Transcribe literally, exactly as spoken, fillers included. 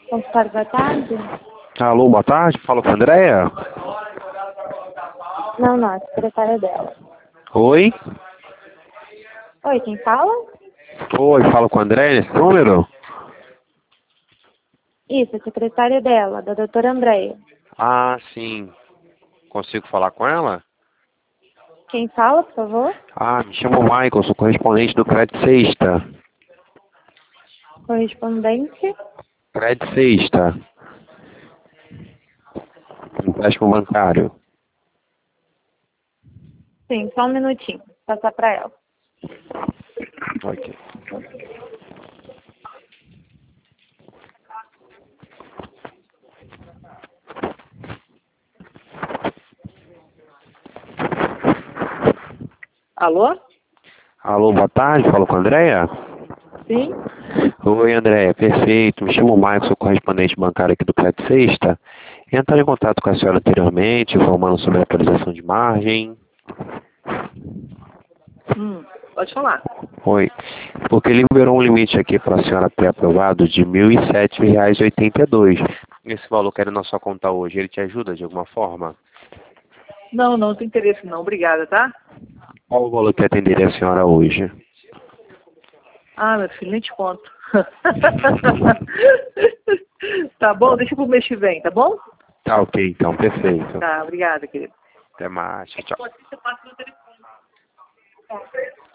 Consultório, boa tarde. Alô, boa tarde, fala com a Andréia. Não, não, a secretária dela. Oi? Oi, quem fala? Oi, falo com a Andréia nesse número? Isso, a secretária dela, da doutora Andréia. Ah, sim. Consigo falar com ela? Quem fala, por favor? Ah, me chamo Michael, sou correspondente do Crédito Sexta. Correspondente? Crédito Sexta. Empréstimo bancário. Sim, só um minutinho. Vou passar para ela. Ok. Alô? Alô, boa tarde, falo com a Andréia? Sim? Oi, Andréia, perfeito. Me chamo Michael, sou correspondente bancário aqui do Crédito Sexta. Entrando em contato com a senhora anteriormente, informando sobre a atualização de margem. Hum, pode falar. Oi, porque ele liberou um limite aqui para a senhora ter aprovado de mil e sete reais e oitenta e dois. Esse valor que era na sua conta hoje, ele te ajuda de alguma forma? Não, não, não tem interesse não. Obrigada, tá? Qual o valor que atenderia a senhora hoje? Ah, meu filho, nem te conto. Tá bom? Deixa pro mês que vem, tá bom? Tá ok, então, perfeito. Tá, obrigada, querido. Até mais, tchau, tchau. Pode ser, você passa no telefone.